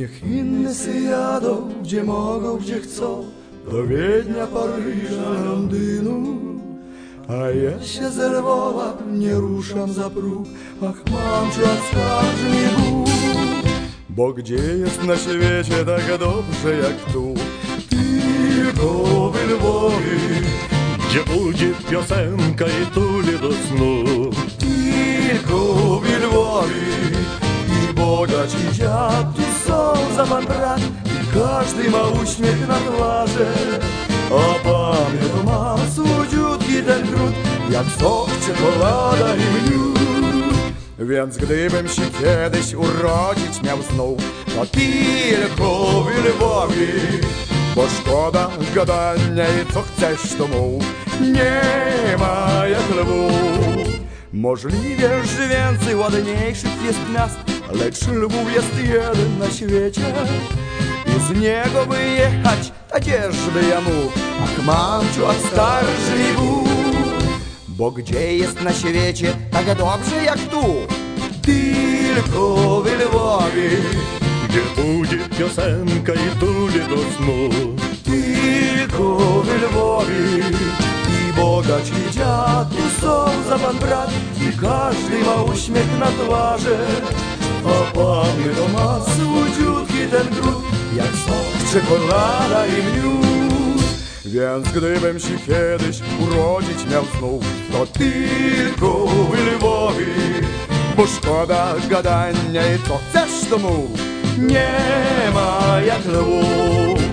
Niech inny sy jadą, gdzie mogą, gdzie chcą, do Wiednia, Paryża, Londynu. A ja się z Lwowa nie ruszam za próg, ach mam cię, a skarży mi Bóg. Bo gdzie jest na świecie tak dobrze jak tu? Tylko w Lwowie, gdzie ujdzie piosenka i tuli do snu. tylko w Lwowie i bogacz i dziad tu są za pan brat i każdy ma uśmiech na twarzy. A pamięć ma słodziutki ten drut, jak sok, czekolada i miód. Więc gdybym się kiedyś urodzić miał znów, to tylko w Lwowie, bo szkoda gadania i co chcesz to mów, nie ma jak Lwów. Możliwe, że więcej ładniejszych jest miast, lecz Lwów jest jeden na świecie. I z niego wyjechać, a gdzieżby ja mógł, ach mamciu, ach starszy mi Bóg. Bo gdzie jest na świecie tak dobrze jak tu? Tylko w Lwowie, gdzie ujdzie piosenka i tuli do snu. tylko w Lwowie i bogacz i dziad tu są za pan brat i każdy ma uśmiech na twarzy. A pamięć to ma słodziutki ten drut, jak sok, czekolada i miód. Więc gdybym się kiedyś urodzić miał znów, to tylko w Lwowie, bo szkoda gadania i co chcesz to mów, nie ma jak Lwów.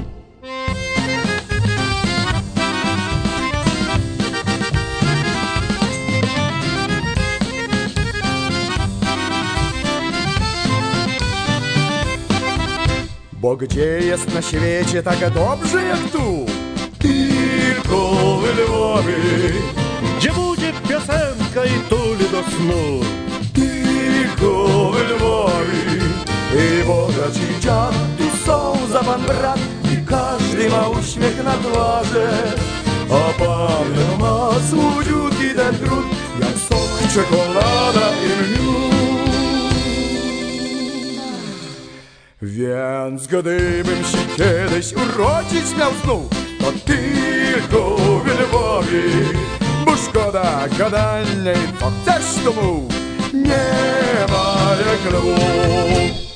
Bo gdzie jest na świecie tak dobrze jak tu? Tylko w Lwowie, gdzie będzie piosenka i tuli do snu. tylko w Lwowie i bogacz i dziad tu są za pan brat i każdy ma uśmiech na twarzy. A pamięć ma słodziutki ten drut, jak sok, czekolada i miód. Więc gdybym się kiedyś urodzić miał znów, to tylko w Lwowie, bo szkoda gadania i co chcesz to mów, nie ma jak Lwów.